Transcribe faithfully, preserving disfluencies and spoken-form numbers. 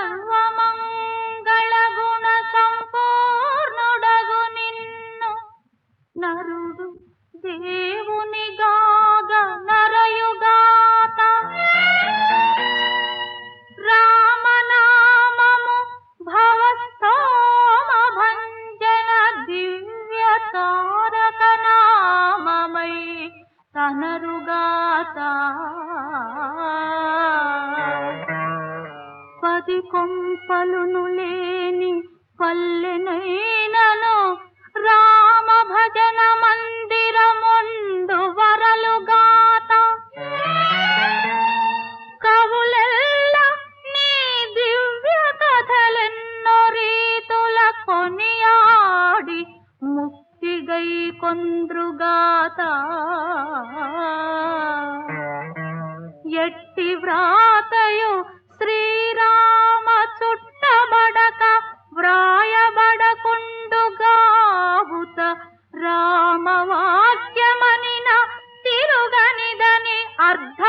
సర్వమంగళ గుణ సంపూర్ణుడగు నిన్ను నరుడు దేవుని గాగ నరయుగాత రామనామము భవస్తోమ భంజన దివ్య తారక నామమై తనరుగాత పది కొంపలును లేని పల్లెనైనను రామ భజన మందిరముండు వరలుగాత కవులెల్ల నీ దివ్య కథలెన్నో రీతుల కొనియాడి ముక్తిగై కొంద్రుగాత ఎట్టి వ్రాతయు శ్రీరామ చుట్టబడక వ్రాయబడకుండుగావుత రామవాక్యమనిన తిరుగనిదని అర్థ